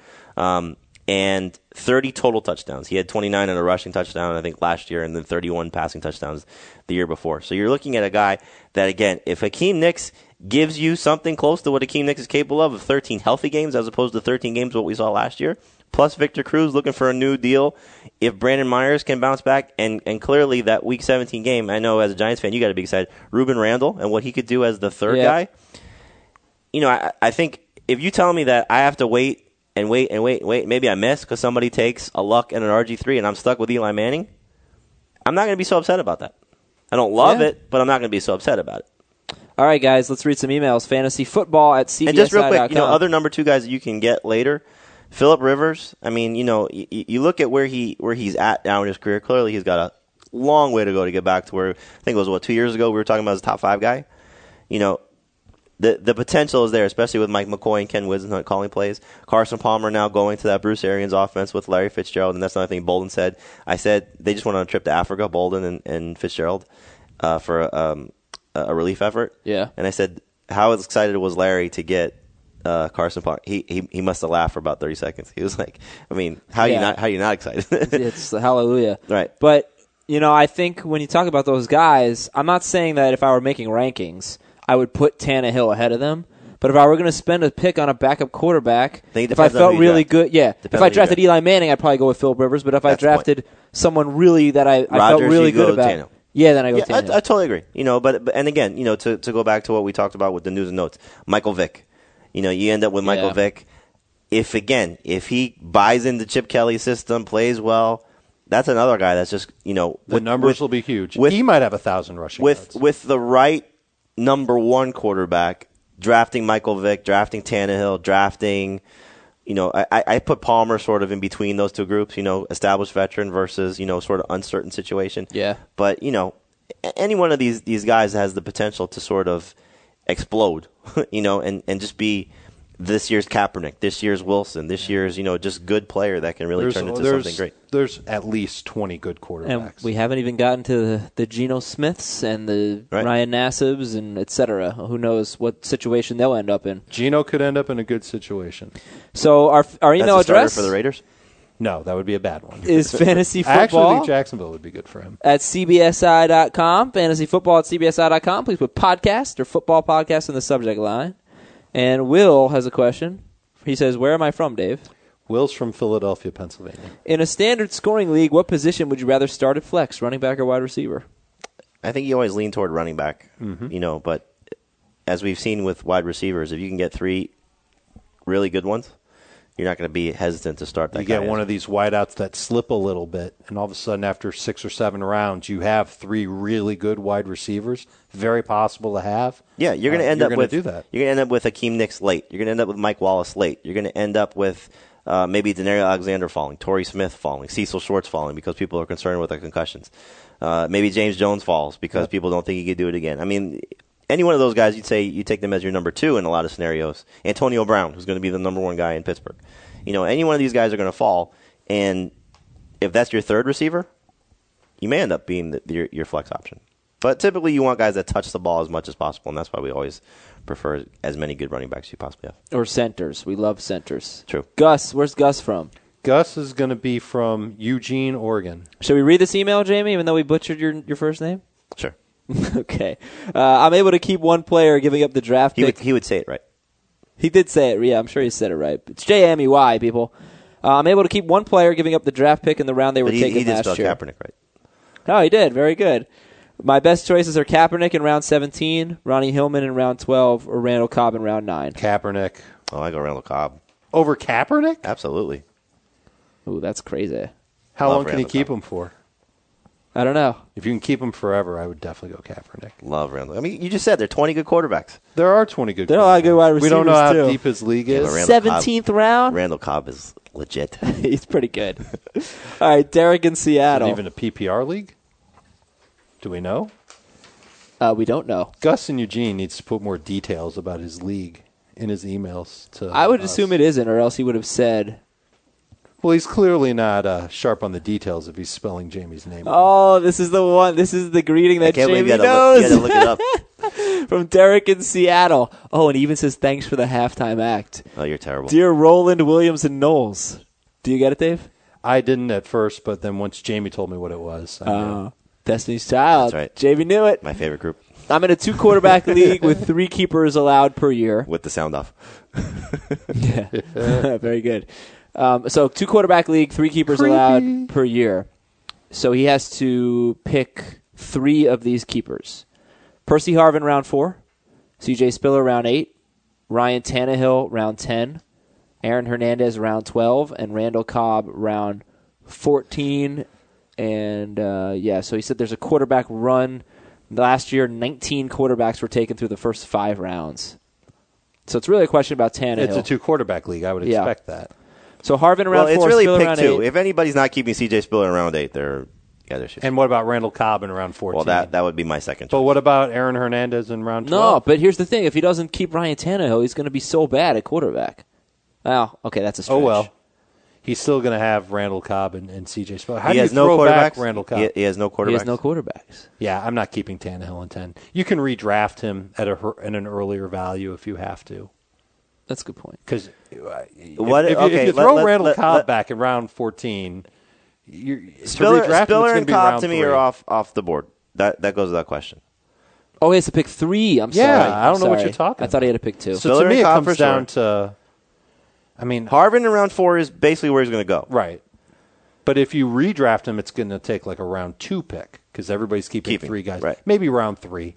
And 30 total touchdowns. He had 29 in a rushing touchdown, I think, last year, and then 31 passing touchdowns the year before. So you're looking at a guy that, again, if Hakeem Nicks gives you something close to what Hakeem Nicks is capable of 13 healthy games as opposed to 13 games what we saw last year, plus Victor Cruz looking for a new deal, if Brandon Myers can bounce back, and clearly that Week 17 game, I know as a Giants fan you got to be excited, Ruben Randall and what he could do as the third guy. I think if you tell me that I have to wait, maybe I miss because somebody takes a Luck and an RG3 and I'm stuck with Eli Manning, I'm not going to be so upset about that. I don't love it, but I'm not going to be so upset about it. All right, guys, let's read some emails. FantasyFootball@cbsi.com. And just real quick, other number 2 guys that you can get later, Phillip Rivers. I mean, you look at where he's at now in his career. Clearly, he's got a long way to go to get back to where, I think it was, 2 years ago we were talking about as a top 5 guy. You know, the potential is there, especially with Mike McCoy and Ken Whisenhunt calling plays. Carson Palmer now going to that Bruce Arians offense with Larry Fitzgerald, and that's another thing Bolden said. I said they just went on a trip to Africa, Bolden and Fitzgerald, for a relief effort. Yeah. And I said, how excited was Larry to get Carson Palmer? He must have laughed for about 30 seconds. He was like, I mean, how are you not excited? It's hallelujah. Right. But, you know, I think when you talk about those guys, I'm not saying that if I were making rankings, I would put Tannehill ahead of them. But if I were going to spend a pick on a backup quarterback, if I felt really good, if I drafted Eli Manning, I'd probably go with Philip Rivers. But if I drafted someone really that I felt really good about, Tannehill. Then I go Tannehill. I totally agree. You know, but and again, you know, to go back to what we talked about with the news and notes, Michael Vick. You know, you end up with Michael Vick. If he buys into Chip Kelly's system, plays well, that's another guy that's just, you know, the numbers will be huge. He might have 1,000 rushing yards. With the right number 1 quarterback, drafting Michael Vick, drafting Tannehill, drafting, you know, I put Palmer sort of in between those two groups, you know, established veteran versus, you know, sort of uncertain situation. Yeah. But, you know, any one of these guys has the potential to sort of explode, you know, and just be this year's Kaepernick, this year's Wilson, this year's, you know, just good player that can really turn into something great. There's at least 20 good quarterbacks. And we haven't even gotten to the Geno Smiths and the Ryan Nassibs and et cetera. Who knows what situation they'll end up in. Geno could end up in a good situation. So our email address for the Raiders? No, that would be a bad one. Is fantasy football. I actually think Jacksonville would be good for him. At cbsi.com, fantasyfootball at cbsi.com. Please put podcast or football podcast in the subject line. And Will has a question. He says, where am I from, Dave? Will's from Philadelphia, Pennsylvania. In a standard scoring league, what position would you rather start at flex, running back or wide receiver? I think you always lean toward running back, you know, but as we've seen with wide receivers, if you can get 3 really good ones, you're not going to be hesitant to start that guy. You get one of these wideouts that slip a little bit, and all of a sudden after 6 or 7 rounds, you have 3 really good wide receivers. Very possible to have. Yeah, you're going to end up with do that. You're going to end up with Hakeem Nicks late. You're going to end up with Mike Wallace late. You're going to end up with maybe Denario Alexander falling, Torrey Smith falling, Cecil Shorts falling because people are concerned with the concussions. Maybe James Jones falls because people don't think he could do it again. I mean, any one of those guys, you'd say you take them as your number 2 in a lot of scenarios. Antonio Brown, who's going to be the number 1 guy in Pittsburgh. You know, any one of these guys are going to fall, and if that's your 3rd receiver, you may end up being your flex option. But typically you want guys that touch the ball as much as possible, and that's why we always prefer as many good running backs as you possibly have. Or centers. We love centers. True. Gus, where's Gus from? Gus is going to be from Eugene, Oregon. Should we read this email, Jamie, even though we butchered your first name? Sure. Okay. I'm able to keep one player giving up the draft pick. He would say it right. He did say it. Yeah, I'm sure he said it right. It's J-M-E-Y, people. I'm able to keep one player giving up the draft pick in the round they were taking last year. He did spell Kaepernick right. Oh, he did. Very good. My best choices are Kaepernick in round 17, Ronnie Hillman in round 12, or Randall Cobb in round 9. Kaepernick. Oh, I go Randall Cobb. Over Kaepernick? Absolutely. Ooh, that's crazy. How long can you keep him for? I don't know. If you can keep him forever, I would definitely go Kaepernick. Love Randall. I mean, you just said there are 20 good quarterbers. There are 20 good quarterbacks. There are a lot of good wide receivers, we don't know how too. deep his league is. 17th round? Randall Cobb is legit. He's pretty good. All right, Derek in Seattle. Is it even a PPR league? Do we know? We don't know. Gus in Eugene needs to put more details about his league in his emails to I would us. assume it isn't, or else he would have said. Well, he's clearly not sharp on the details if he's spelling Jamie's name. Oh, this is the one. This is the greeting that Jamie knows. You gotta look it up. From Derek in Seattle. Oh, and he even says thanks for the halftime act. Oh, you're terrible. Dear Roland, Williams, and Knowles. Do you get it, Dave? I didn't at first, but then once Jamie told me what it was, I knew. Destiny's Child. That's right. Jamie knew it. My favorite group. I'm in a 2-quarterback league with 3 keepers allowed per year. With the sound off. Yeah. Very good. So 2-quarterback league, 3 keepers allowed per year. So he has to pick 3 of these keepers. Percy Harvin, round 4. C.J. Spiller, round 8. Ryan Tannehill, round 10. Aaron Hernandez, round 12. And Randall Cobb, round 14. And, so he said there's a quarterback run. Last year, 19 quarterbacks were taken through the first 5 rounds. So it's really a question about Tannehill. It's a 2-quarterback league. I would expect that. So Harvin around 4, it's really Spiller pick around 2. 8. If anybody's not keeping C.J. Spiller in round 8, they're together this year. And what about Randall Cobb in round 14? Well, that would be my second choice. But what about Aaron Hernandez in round 12? No, but here's the thing. If he doesn't keep Ryan Tannehill, he's going to be so bad at quarterback. Oh, okay, that's a stretch. Oh, well. He's still going to have Randall Cobb and C.J. Spiller. How he do you has no throw back quarterbacks. Randall Cobb? He has no quarterbacks. He has no quarterbacks. Yeah, I'm not keeping Tannehill in 10. You can redraft him at an earlier value if you have to. That's a good point. Because if you throw Randall Cobb back in round 14, Spiller and Cobb to me 3. are off the board. That goes without question. Oh, he has to pick 3. I'm sorry. Yeah, I don't know what you're talking I thought he had to pick 2. So Spiller to me, and it Cobb comes down to, Harvin in round 4 is basically where he's going to go. Right. But if you redraft him, it's going to take like a round 2 pick because everybody's keeping 3 guys. Right. Maybe round 3.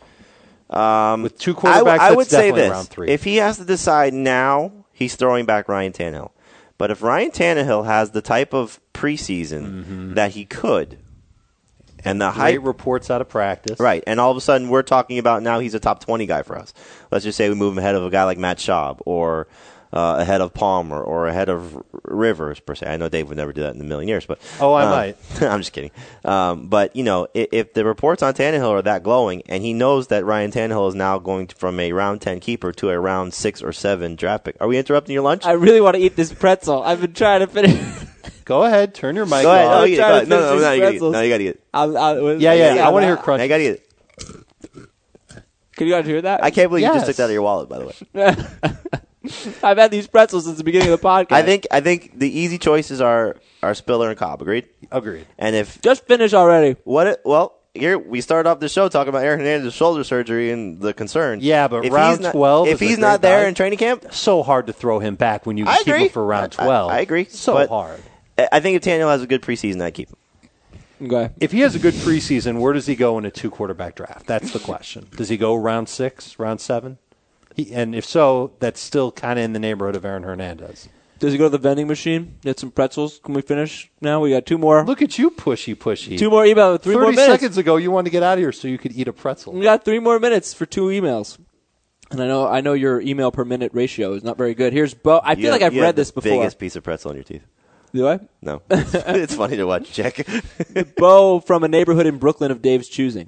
With 2 quarterbacks, I would that's say definitely this. round 3. If he has to decide now, he's throwing back Ryan Tannehill. But if Ryan Tannehill has the type of preseason that he could, and the Great hype reports out of practice. right, and all of a sudden we're talking about now he's a top 20 guy for us. Let's just say we move him ahead of a guy like Matt Schaub or ahead of Palmer or ahead of Rivers, per se. I know Dave would never do that in a million years, but I might. I'm just kidding. But if the reports on Tannehill are that glowing, and he knows that Ryan Tannehill is now going from a round 10 keeper to a round 6 or 7 draft pick. Are we interrupting your lunch? I really want to eat this pretzel. I've been trying to finish. Go ahead, turn your mic Go ahead. off. No, you got it. No, you got to eat it. No, you got to eat it. Yeah, I want to hear crunch. I got to eat it. Can you guys hear that? I can't believe you just Yes. took that out of your wallet, by the way. I've had these pretzels since the beginning of the podcast. I think the easy choices are Spiller and Cobb. Agreed. And if Just finish already. here we started off the show talking about Aaron Hernandez's shoulder surgery and the concern. Yeah, but if round he's not, 12 if is a he's great not there guy. in training camp, So hard to throw him back when you I can keep agree. him for round 12. I agree. So But hard. I think if Tannehill has a good preseason, I'd keep him. Okay. If he has a good preseason, where does he go in a 2-quarterback draft? That's the question. Does he go round 6, round 7? And if so, that's still kind of in the neighborhood of Aaron Hernandez. Does he go to the vending machine? Get some pretzels? Can we finish now? We got 2 more. Look at you, pushy. 2 more emails. 3 more 30 minutes. seconds ago, you wanted to get out of here so you could eat a pretzel. We got 3 more minutes for 2 emails. And I know your email per minute ratio is not very good. Here's Bo. I feel like I've read this before. Biggest piece of pretzel in your teeth. Do I? No, it's funny to watch. Check. Bo from a neighborhood in Brooklyn of Dave's choosing.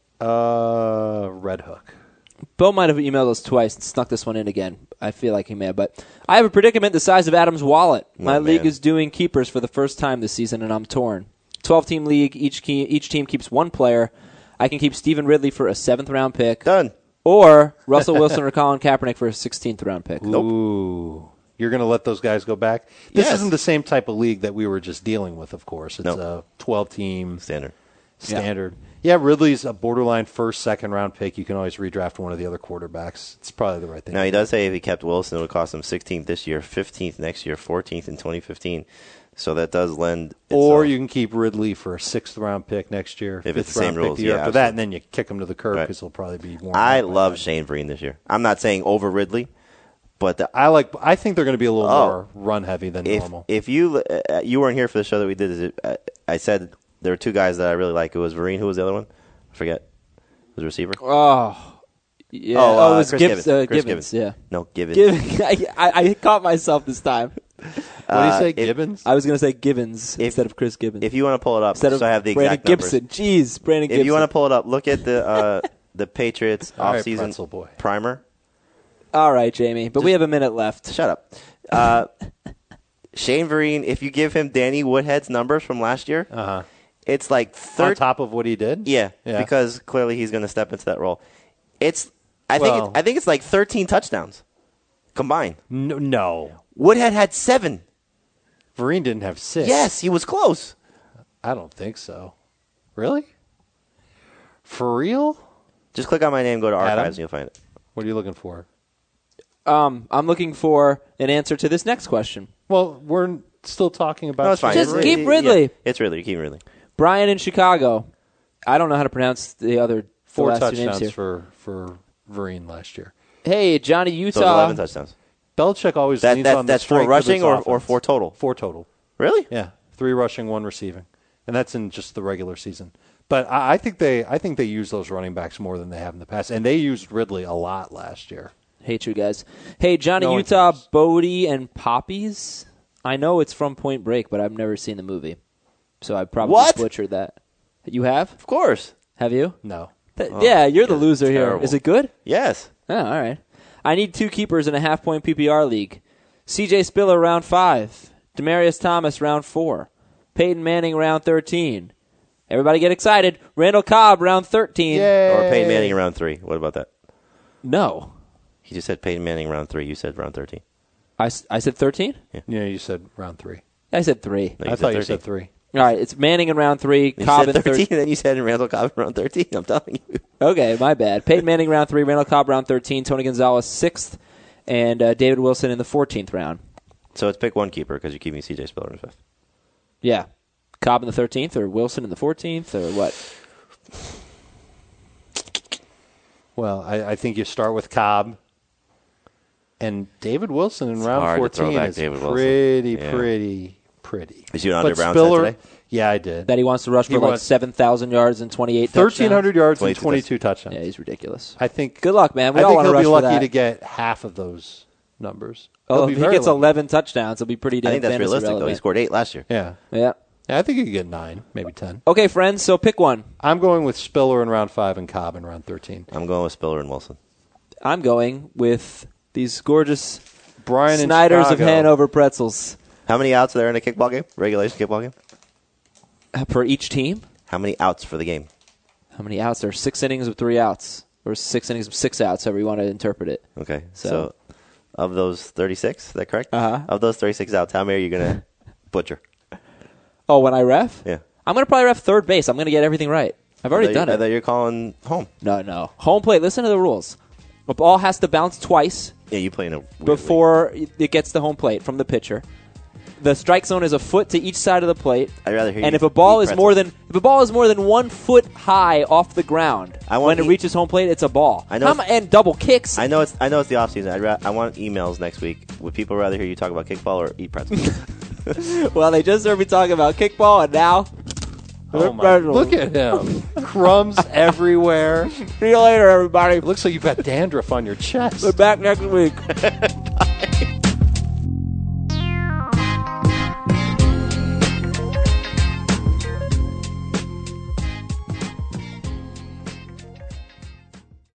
Red Hook. Bo might have emailed us twice and snuck this one in again. I feel like he may have. But I have a predicament the size of Adam's wallet. My league is doing keepers for the first time this season, and I'm torn. 12-team league. Each team keeps 1 player. I can keep Stephen Ridley for a 7th-round pick. Done. Or Russell Wilson or Colin Kaepernick for a 16th-round pick. Nope. Ooh. You're going to let those guys go back? This Yes. isn't the same type of league that we were just dealing with, of course. It's a 12-team Standard. Yeah, Ridley's a borderline first, second-round pick. You can always redraft one of the other quarterbacks. It's probably the right thing. Now, he does say if he kept Wilson, it would cost him 16th this year, 15th next year, 14th in 2015. So that does lend itself. Or you can keep Ridley for a 6th-round pick next year. If it's the 5th-round same pick rules, the year yeah, after that, and then you kick him to the curb because he'll probably be more. I love Shane Vereen this year. I'm not saying over Ridley, but I think they're going to be a little more run-heavy than normal. If you weren't here for the show that we did, I said there were 2 guys that I really like. It was Vereen. Who was the other one? I forget. Was a receiver? Oh, yeah. Oh, it was Chris Gibbons. Gibbons. Yeah. No, Gibbons. I caught myself this time. What did you say, Gibbons? I was going to say Gibbons instead of Chris Gibbons. If you want to pull it up, instead of so I have the Brandon exact numbers. Gibson. Jeez, Brandon Gibson. If you want to pull it up, look at the Patriots All right, offseason pretzel boy. primer. All right, Jamie, but we have a minute left. Shut up. Shane Vereen, if you give him Danny Woodhead's numbers from last year, it's like on top of what he did. Yeah, because clearly he's going to step into that role. I think it's like 13 touchdowns combined. No. Woodhead had 7. Vereen didn't have 6. Yes, he was close. I don't think so. Really? For real? Just click on my name, go to archives, Adam? and you'll find it. What are you looking for? I'm looking for an answer to this next question. Well, we're still talking about. No, it's fine. Just keep Ridley. Yeah, it's Ridley. You keep Ridley. Brian in Chicago. I don't know how to pronounce the other 4 last 2 names touchdowns here. for Vereen last year. Hey, Johnny Utah. So 11 touchdowns. Belichick always leans on the that's 4 strength rushing of his or offense. 4 total? 4 total. Really? Yeah, 3 rushing, 1 receiving, and that's in just the regular season. But I think they use those running backs more than they have in the past, and they used Ridley a lot last year. Hate you guys. Hey, Johnny No one Utah, cares. Bodie, and Poppies. I know it's from Point Break, but I've never seen the movie. So I probably butchered that. You have? Of course. Have you? No. Yeah, you're the loser terrible. here. Is it good? Yes. Oh, all right. I need 2 keepers in a half-point PPR league. C.J. Spiller, round 5. Demaryius Thomas, round 4. Peyton Manning, round 13. Everybody get excited. Randall Cobb, round 13. Yay. Or Peyton Manning round 3. What about that? No. He just said Peyton Manning round 3. You said round 13. I said 13? Yeah, you said round 3. I said 3. No, I thought you said 3. All right, it's Manning in round 3, You Cobb said in 13, and then you said Randall Cobb in round 13. I'm telling you. Okay, my bad. Peyton Manning round 3, Randall Cobb round 13, Tony Gonzalez 6th, and David Wilson in the 14th round. So it's pick one keeper because you're keeping C.J. Spiller in 5th. Yeah. Cobb in the 13th or Wilson in the 14th or what? Well, I think you start with Cobb. And David Wilson in round hard to throw 14 back is David Wilson. pretty. Is you under But Brown Spiller, today? yeah, I did. That he wants to rush for like 7,000 yards and 28 touchdowns. 1,300 yards and 22 22 touchdowns. Yeah, he's ridiculous. I think. Good luck, man. We I all think want to he'll rush be for lucky that. to get half of those numbers. Oh, He'll if be he very gets lucky. 11 touchdowns, it'll be pretty damn I think that's fantasy realistic, though. relevant. He scored 8 last year. Yeah. Yeah. I think he could get 9, maybe 10. Okay, friends, so pick one. I'm going with Spiller in round 5 and Cobb in round 13. I'm going with Spiller and Wilson. I'm going with these gorgeous Brian in Snyders of Chicago. Hanover pretzels. How many outs are there in a kickball game? Regulation kickball game? For each team? How many outs for the game? How many outs? There are 6 innings of 3 outs. Or 6 innings of 6 outs, however you want to interpret it. Okay. So- So of those 36, is that correct? Uh-huh. Of those 36 outs, how many are you going to butcher? Oh, when I ref? Yeah. I'm going to probably ref third base. I'm going to get everything right. I've already done I it. thought you're calling home. No. Home plate, listen to the rules. The ball has to bounce twice Yeah, you play in a weird before it gets to home plate from the pitcher. The strike zone is a foot to each side of the plate. I'd rather hear and you if a ball eat is more than pretzels. 1 foot high off the ground, I want when it eat- reaches home plate, it's a ball. I know And double kicks. I know it's the off season. I want emails next week. Would people rather hear you talk about kickball or eat pretzels? Well, they just heard me talking about kickball, and now Oh my, look at him. Crumbs everywhere. See you later, everybody. It looks like you've got dandruff on your chest. We're back next week.